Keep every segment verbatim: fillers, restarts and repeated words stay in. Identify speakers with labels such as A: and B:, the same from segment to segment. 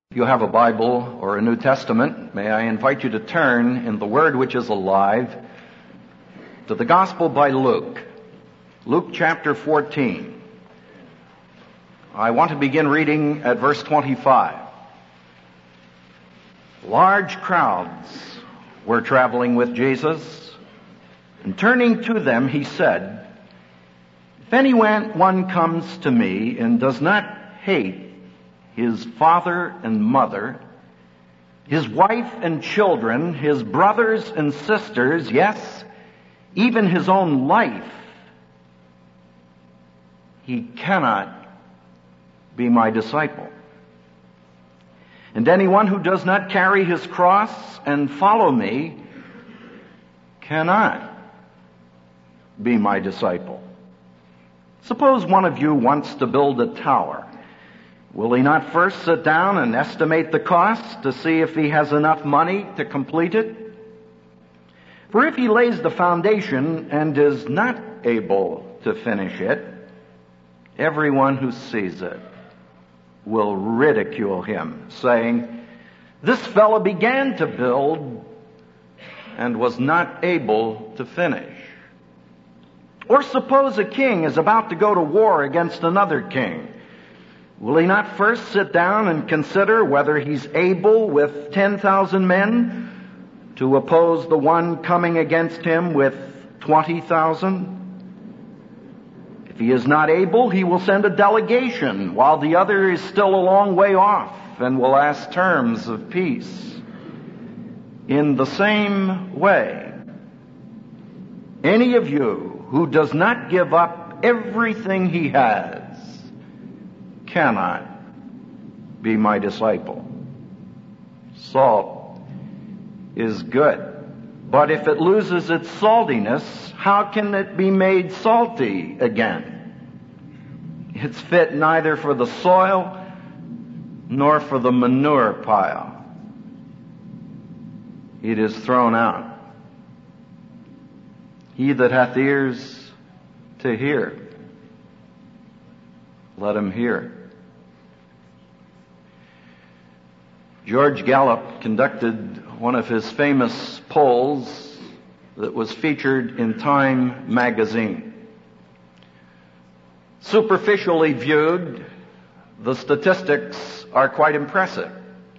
A: If you have a Bible or a New Testament, may I invite you to turn in the Word which is alive to the Gospel by Luke. Luke chapter fourteen. I want to begin reading at verse twenty-five. Large crowds were traveling with Jesus, and turning to them he said, "If anyone comes to me and does not hate his father and mother, his wife and children, his brothers and sisters, yes, even his own life, he cannot be my disciple. And anyone who does not carry his cross and follow me cannot be my disciple. Suppose one of you wants to build a tower. Will he not first sit down and estimate the cost to see if he has enough money to complete it? For if he lays the foundation and is not able to finish it, everyone who sees it will ridicule him, saying, 'This fellow began to build and was not able to finish.' Or suppose a king is about to go to war against another king. Will he not first sit down and consider whether he's able with ten thousand men to oppose the one coming against him with twenty thousand? If he is not able, he will send a delegation while the other is still a long way off and will ask terms of peace. In the same way, any of you who does not give up everything he has cannot be my disciple. Salt is good, but if it loses its saltiness, how can it be made salty again? It's fit neither for the soil nor for the manure pile. It is thrown out. He that hath ears to hear, let him hear." George Gallup conducted one of his famous polls that was featured in Time magazine. Superficially viewed, the statistics are quite impressive.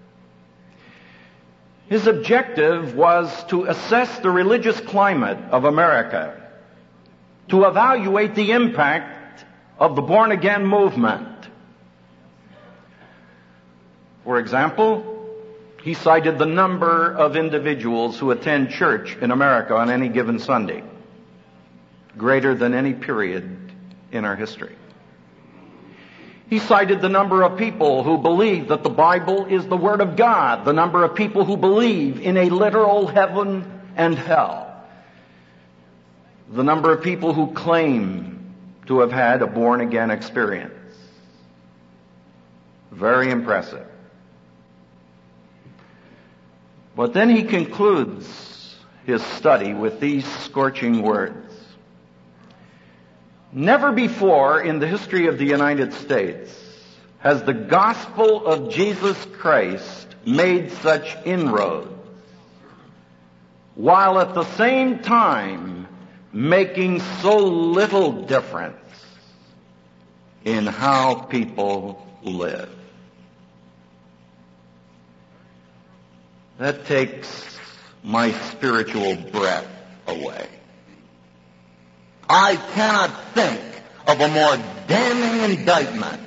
A: His objective was to assess the religious climate of America, to evaluate the impact of the born-again movement. For example, he cited the number of individuals who attend church in America on any given Sunday, greater than any period in our history. He cited the number of people who believe that the Bible is the Word of God, the number of people who believe in a literal heaven and hell, the number of people who claim to have had a born-again experience. Very impressive. But then he concludes his study with these scorching words. "Never before in the history of the United States has the gospel of Jesus Christ made such inroads, while at the same time making so little difference in how people live." That takes my spiritual breath away. I cannot think of a more damning indictment.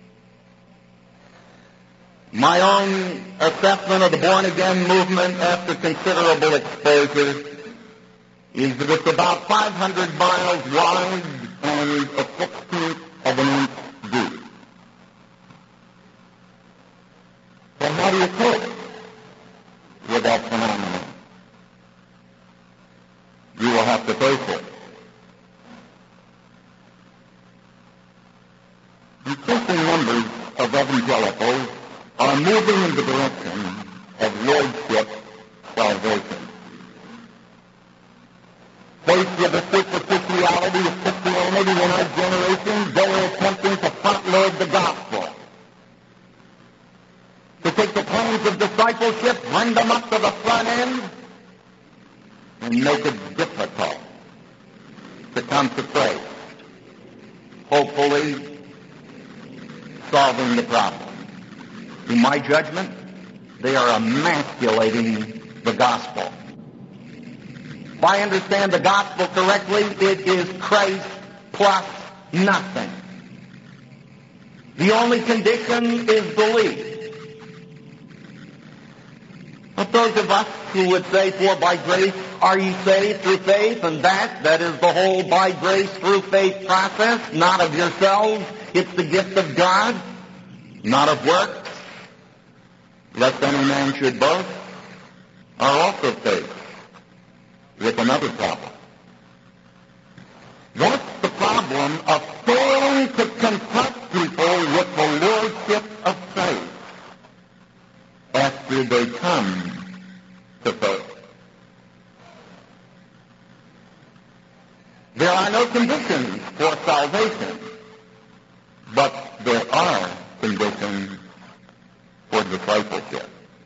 A: My own assessment of the born-again movement after considerable exposure is that it's about five hundred miles wide and a sixteenth of an inch deep. So how do you cope with that phenomenon? You will have to face it. Increasing numbers of evangelicals are moving in the direction of lordship salvation. Faced with the superficiality of Christianity in our generation, they are attempting to front-load the gospel. To
B: take the claims of discipleship, bring them up to the front end, and make it difficult to come to Christ, hopefully solving the problem. In my judgment, they are emasculating the gospel. If I understand the gospel correctly, it is Christ plus nothing. The only condition is belief. But those of us who would say, for by grace are ye saved through faith, and that, that is the whole by grace through faith process, not of yourselves, it's the gift of God, not of works, lest any man should boast, are also faced with another problem. What's the problem of failing to confront people with the lordship of faith after they come to faith? There are no conditions for salvation, but there are conditions for discipleship.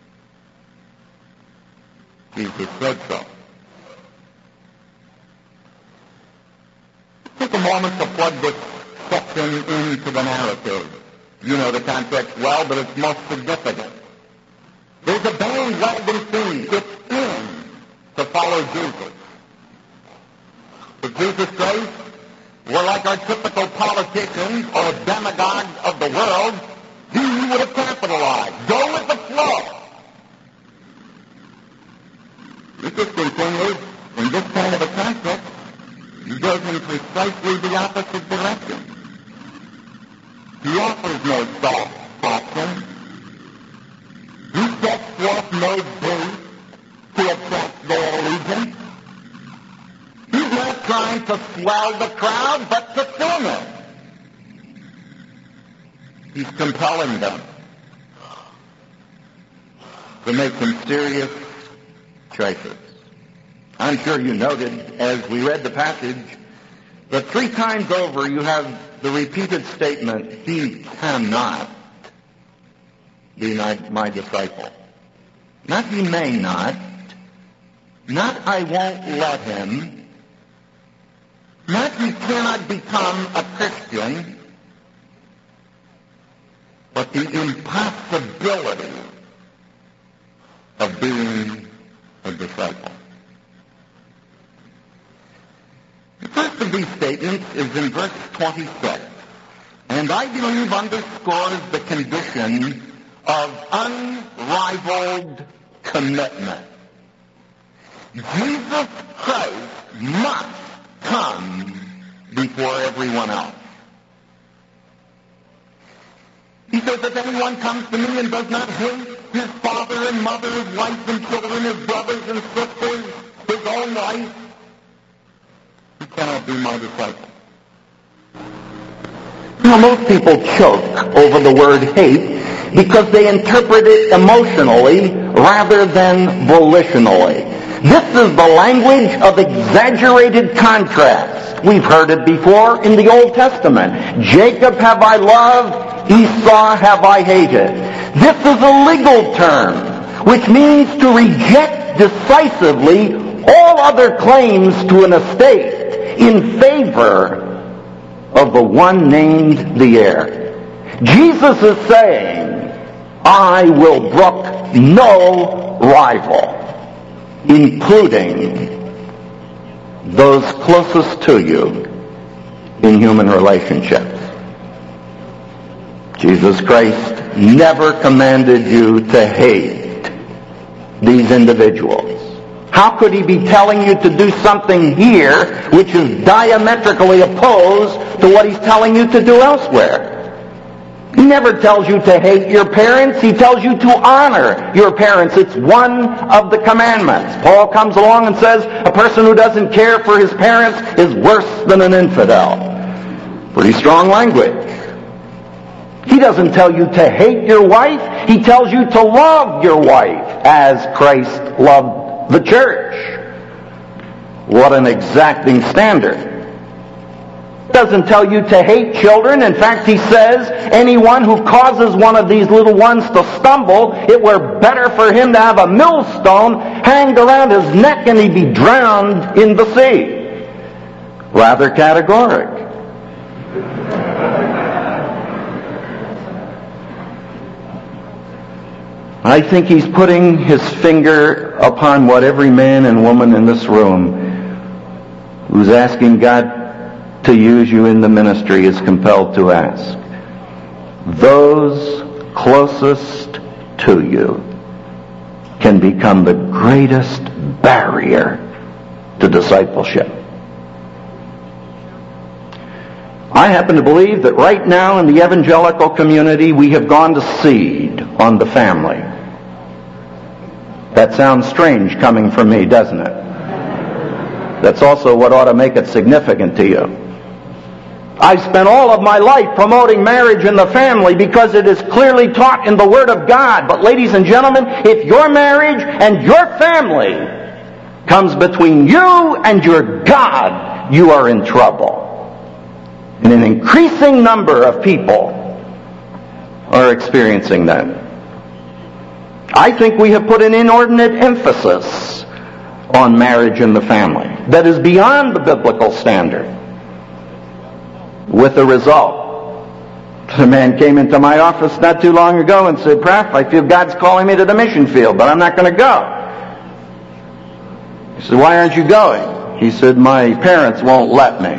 B: Jesus said so. Take a moment to plug this section into the narrative. You know the context well, but it's most significant. There's a bandwagon thing. It's in to follow Jesus. If Jesus Christ were like our typical politicians or demagogues of the world, he would have capitalized. Go with the flow. The interesting thing is, in this kind of a context, he goes in precisely the opposite direction. He offers no soft doctrine. He sets forth no bait to attract their allegiance. He's not trying to swell the crowd, but to thin it. He's compelling them to make some serious choices. I'm sure you noted, as we read the passage, that three times over you have the repeated statement, he cannot be my, my disciple. Not he may not, not I won't let him, not he cannot become a Christian, but the impossibility of being a disciple. The first of these statements is in verse twenty-six, and I believe underscores the condition of unrivaled commitment. Jesus Christ must come before everyone else. He says, if anyone comes to me and does not hate his father and mother, his wife and children, his brothers and sisters, his own life, he cannot be my disciple. Now, most people choke over the word hate because they interpret it emotionally rather than volitionally. This is the language of exaggerated contrast. We've heard it before in the Old Testament. Jacob have I loved, Esau have I hated. This is a legal term, which means to reject decisively all other claims to an estate in favor of the one named the heir. Jesus is saying, I will brook no rival, including those closest to you in human relationships. Jesus Christ never commanded you to hate these individuals. How could he be telling you to do something here which is diametrically opposed to what he's telling you to do elsewhere? He never tells you to hate your parents. He tells you to honor your parents. It's one of the commandments. Paul comes along and says a person who doesn't care for his parents is worse than an infidel. Pretty strong language. He doesn't tell you to hate your wife. He tells you to love your wife as Christ loved the church. What an exacting standard.
A: doesn't tell you to hate children. In fact, he says anyone who causes one of these little ones to stumble, it were better for him to have a millstone hanged around his neck and he'd be drowned in the sea. Rather categoric. I think he's putting his finger upon what every man and woman in this room who's asking God to use you in the ministry is compelled to ask. Those closest to you can become the greatest barrier to discipleship. I happen to believe that right now in the evangelical community we have gone to seed on the family. That sounds strange coming from me, doesn't it? That's also what ought to make it significant to you. I've spent all of my life promoting marriage in the family because it is clearly taught in the Word of God. But ladies and gentlemen, if your marriage and your family comes between you and your God, you are in trouble. And an increasing number of people are experiencing that. I think we have put an inordinate emphasis on marriage and the family that is beyond the biblical standard. With the result, a man came into my office not too long ago and said, "Prof, I feel God's calling me to the mission field, but I'm not going to go." He said, "Why aren't you going?" He said, "My parents won't let me."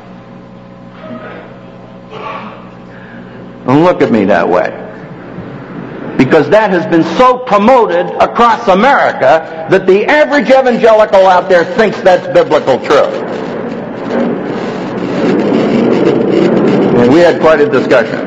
A: Don't look at me that way. Because that has been so promoted across America that the average evangelical out there thinks that's biblical truth. And we had quite a discussion.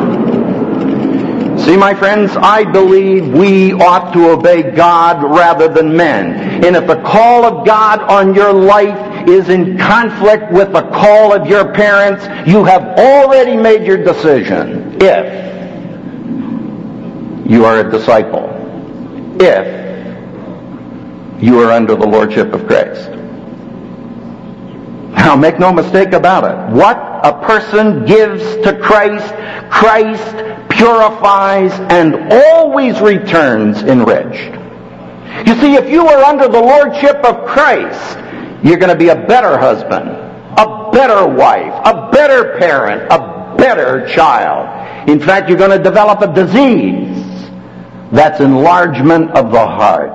A: See, my friends, I believe we ought to obey God rather than men. And if the call of God on your life is in conflict with the call of your parents, you have already made your decision. If you are a disciple, if you are under the lordship of Christ. Now, make no mistake about it. What a person gives to Christ, Christ purifies and always returns enriched. You see, if you are under the lordship of Christ, you're going to be a better husband, a better wife, a better parent, a better child. In fact, you're going to develop a disease. That's enlargement of the heart.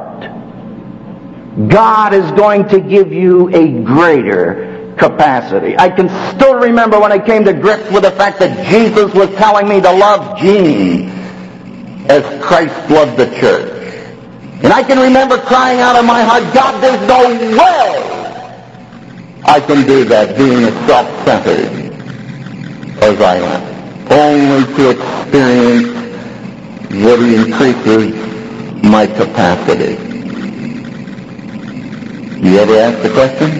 A: God is going to give you a greater capacity. I can still remember when I came to grips with the fact that Jesus was telling me to love Jean as Christ loved the church. And I can remember crying out of my heart, "God, there's no way I can do that, being as self-centered as I am." Only to experience that He increases my capacity. You ever ask the question?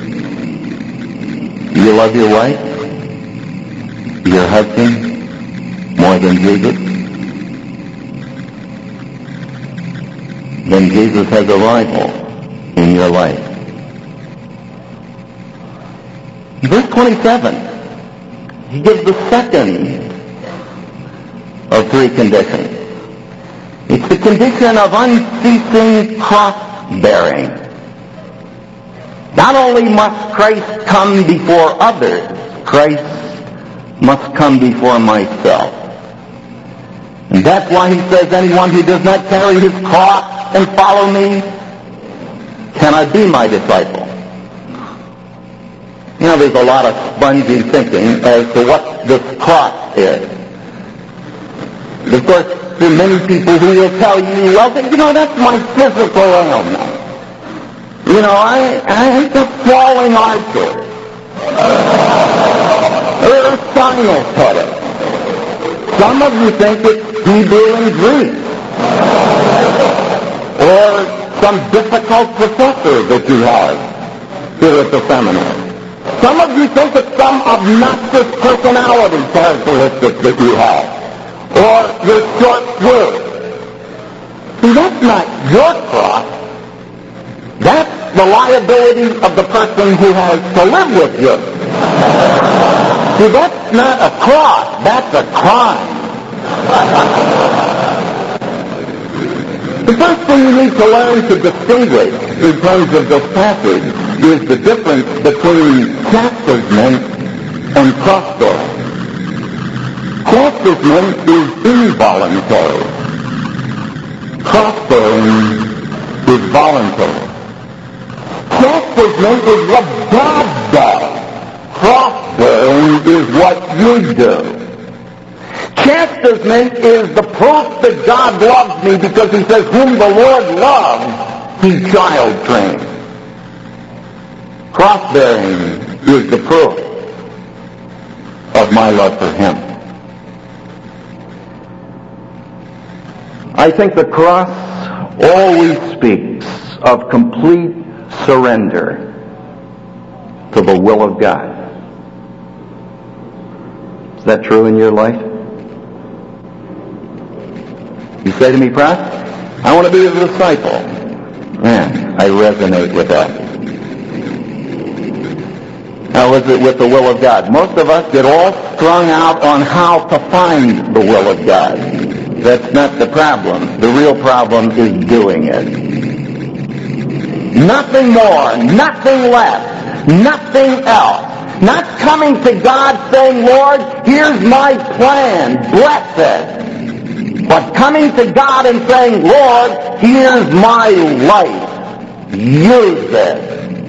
A: Do you love your wife, your husband, more than Jesus? Then Jesus has a rival in your life. Verse twenty-seven, he gives the second of three conditions. It's the condition of unceasing cross-bearing. Not only must Christ come before others, Christ must come before myself. And that's why he says, anyone who does not carry his cross and follow me cannot be my disciple. You know, there's a lot of spongy thinking as to what this cross is. Of course, there are many people who will tell you, well, you know, that's my physical ailment. You know, I, I ain't just swallowing arteries. Or spinal pudding. Some of you think it's Hebrew and Greek. Or some difficult professor that you have here at the seminary. Some of you think it's some obnoxious personality characteristic that you have. Or your short word. See, that's not your cross. That's the liability of the person who has to live with you.
B: See, that's not a cross, that's a crime. The first thing you need to learn to distinguish in terms of this passage is the difference between chastisement and cross-bearing. Chastisement is involuntary. Cross-bearing is voluntary. Chastisement is what God does. Cross-bearing is what you do. Chastisement is the proof that God loves me because he says, whom the Lord loves, he child trains. Cross-bearing is the proof of my love for him.
A: I think the cross always speaks of complete surrender to the will of God. Is that true in your life? You say to me, Prof, I want to be a disciple. Man, I resonate with that. How is it with the will of God? Most of us get all strung out on how to find the will of God. That's not the problem. The real problem is doing it. Nothing more, nothing less, nothing else. Not coming to God saying, Lord, here's my plan, bless it. But coming to God and saying, Lord, here's my life, use it.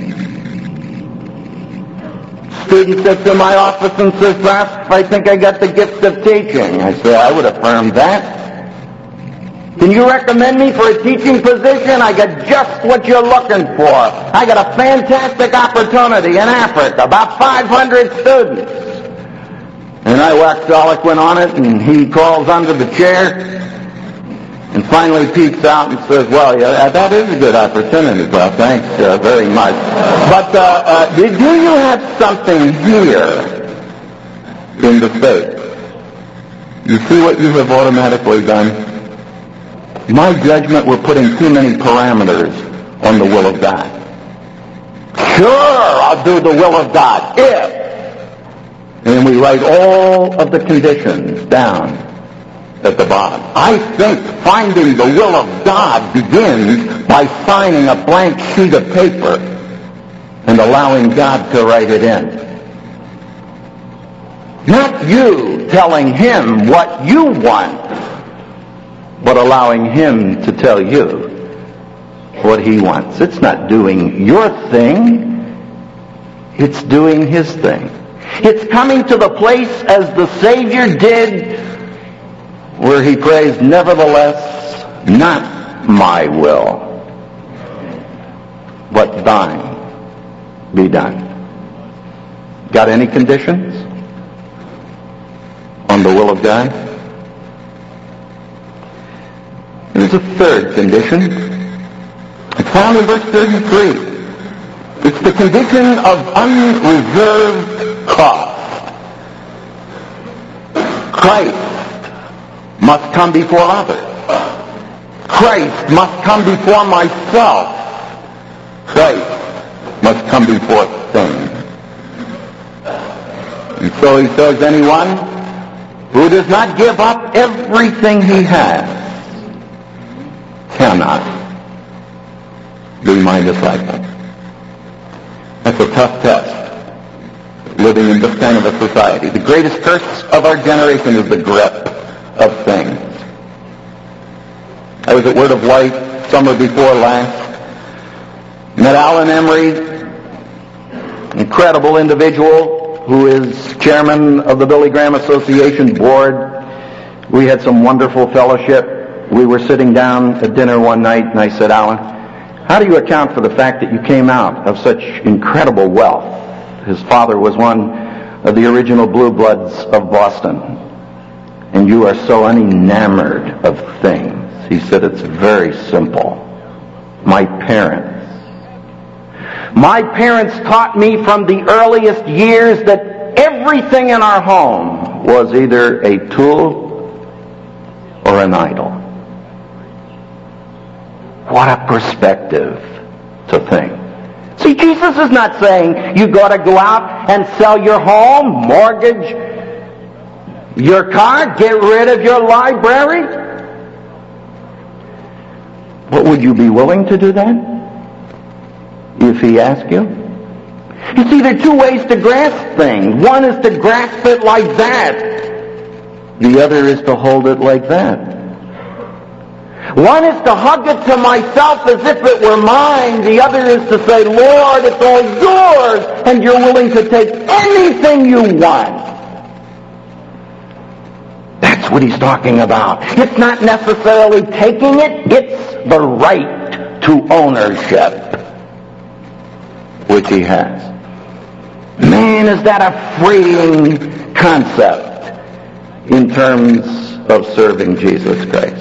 A: Student sits in my office and says, Prof, I think I got the gift of teaching. I say, I would affirm that. Can you recommend me for a teaching position? I got just what you're looking for. I got a fantastic opportunity in Africa, about five hundred students. And I waxed eloquent on it, and he crawls under the chair and finally peeks out and says, well, yeah, that is a good opportunity, Prof. Thanks uh, very much. But uh, uh, do you have something here in the States? You see what you have automatically done? My judgment, we're putting too many parameters on the will of God. Sure, I'll do the will of God, if. And we write all of the conditions down at the bottom. I think finding the will of God begins by signing a blank sheet of paper and allowing God to write it in. Not you telling him what you want, but allowing him to tell you what he wants. It's not doing your thing, it's doing his thing. It's coming to the place as the Savior did, where he prays, nevertheless, not my will, but thine be done. Got any conditions on the will of God? There's a third condition. It's found in verse thirty-three. It's the condition of unreserved cost. Christ must come before others. Christ must come before myself. Christ must come before things. And so he says, anyone who does not give up everything he has cannot be my disciple. That's a tough test, living in this kind of a society. The greatest curse of our generation is the grip of things. I was at Word of Light summer before last. Met Alan Emery, incredible individual who is chairman of the Billy Graham Association board. We had some wonderful fellowship. We were sitting down at dinner one night, and I said, Alan, how do you account for the fact that you came out of such incredible wealth? His father was one of the original blue bloods of Boston, and you are so unenamored of things. He said, it's very simple. My parents. My parents taught me from the earliest years that everything in our home was either a tool or an idol. What a perspective to think.
B: See, Jesus is not saying you got to go out and sell your home, mortgage your car, get rid of your library. But would you be willing to do that if he asked you? You see, there are two ways to grasp things. One is to grasp it like that. The other is to hold it like that. One is to hug it to myself as if it were mine. The other is to say, Lord, it's all yours, and you're willing to take anything you want. That's what he's talking about. It's not necessarily taking it, it's the right to ownership, which he has. Man, is that a freeing concept in terms of serving Jesus Christ.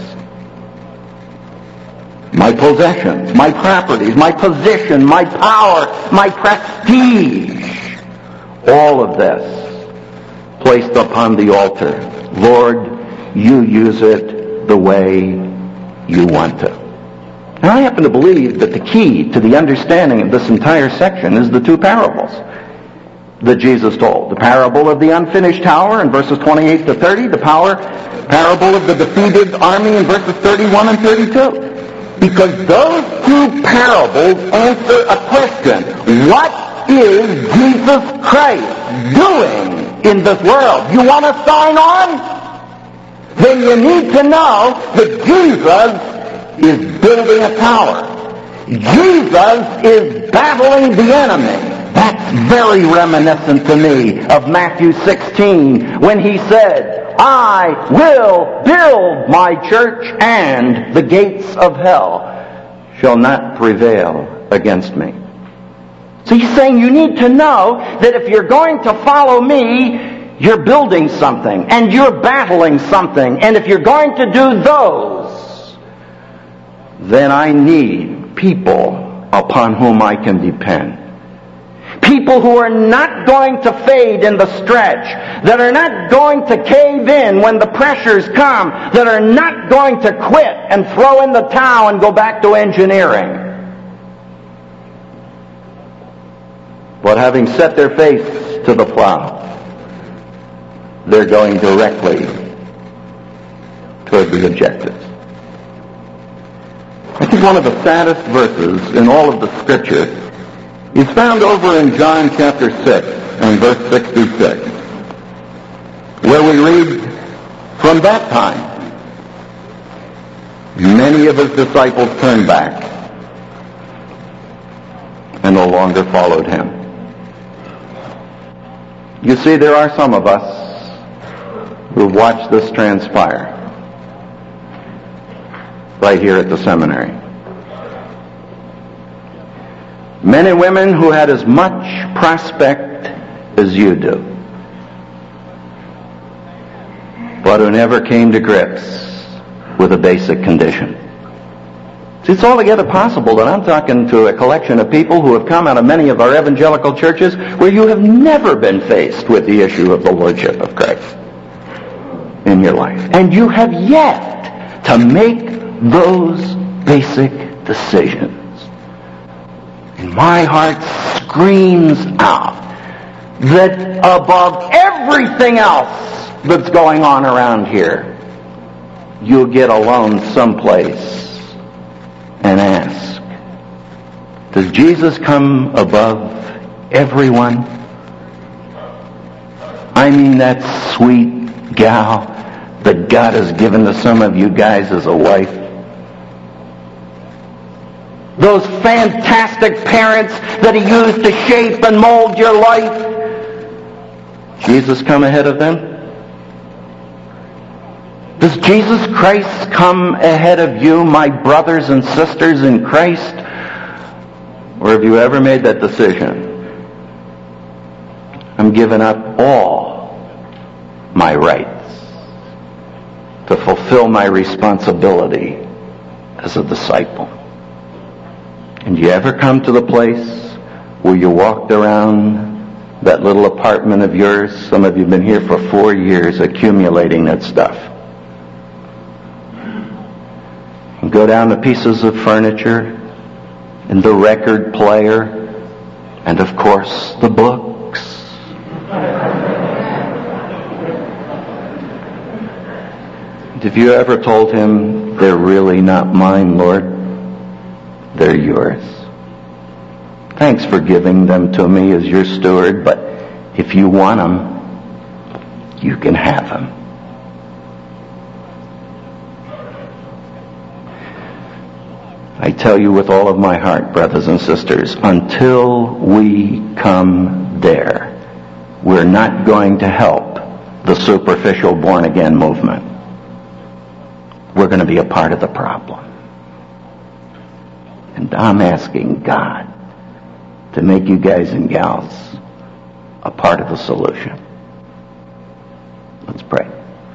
B: My possessions, my properties, my position, my power, my prestige, all of this placed upon the altar. Lord, you use it the way you want to. And I happen to believe that the key to the understanding of this entire section is the two parables that Jesus told. The parable of the unfinished tower in verses twenty-eight to thirty, the power, parable of the defeated army in verses thirty-one and thirty-two. Because those two parables answer a question. What is Jesus Christ doing in this world? You want to sign on? Then you need to know that Jesus is building a tower. Jesus is battling the enemy. That's very reminiscent to me of Matthew sixteen when he said, I will build my church, and the gates of hell shall not prevail against me. So he's saying you need to know that if you're going to follow me, you're building something, and you're battling something, and if you're going to do those, then I need people upon whom I can depend. People who are not going to fade in the stretch, that are not going to cave in when the pressures come, that are not going to quit and throw in the towel and go back to engineering. But having set their face to the plow, they're going directly toward the objectives. I think one of the saddest verses in all of the Scripture is found over in John chapter six and verse sixty-six, where we read, from that time, many of his disciples turned back and no longer followed him. You see, there are some of us who have watched this transpire right here at the seminary. Men and women who had as much prospect as you do, but who never came to grips with a basic condition. See, it's altogether possible that I'm talking to a collection of people who have come out of many of our evangelical churches where you have never been faced with the issue of the Lordship of Christ in your life. And you have yet to make those basic decisions. And my heart screams out that above everything else that's going on around here, you'll get alone someplace and ask, does Jesus come above everyone? I mean that sweet gal that God has given to some of you guys as a wife. Those fantastic parents that he used to shape and mold your life. Jesus come ahead of them? Does Jesus Christ come ahead of you, my brothers and sisters in Christ? Or have you ever made that decision? I'm giving up all my rights to fulfill my responsibility as a disciple. And you ever come to the place where you walked around that little apartment of yours? Some of you have been here for four years accumulating that stuff. And go down to pieces of furniture and the record player And of course, the books. Have you ever told him, they're really not mine, Lord? They're yours. Thanks for giving them to me as your steward, but if you want them, you can have them. I tell you with all of my heart, brothers and sisters, until we come there, we're not going to help the superficial born-again movement. We're going to be a part of the problem. And I'm asking God to make you guys and gals a part of the solution. Let's pray.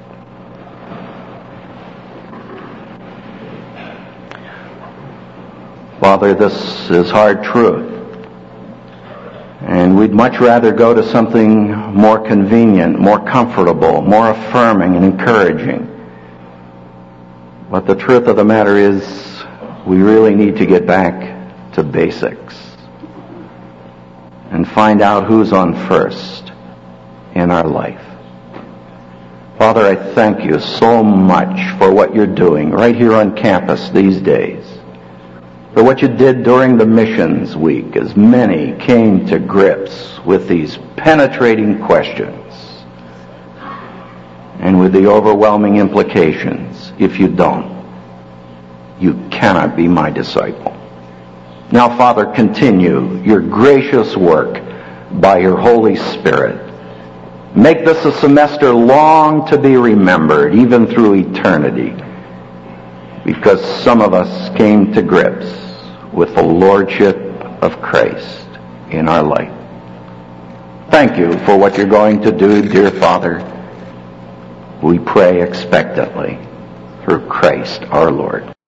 B: Father, this is hard truth. And we'd much rather go to something more convenient, more comfortable, more affirming and encouraging. But the truth of the matter is, we really need to get back to basics and find out who's on first in our life. Father, I thank you so much for what you're doing right here on campus these days, for what you did during the missions week as many came to grips with these penetrating questions and with the overwhelming implications. If you don't, you cannot be my disciple. Now, Father, continue your gracious work by your Holy Spirit. Make this a semester long to be remembered, even through eternity, because some of us came to grips with the Lordship of Christ in our life. Thank you for what you're going to do, dear Father. We pray expectantly through Christ our Lord.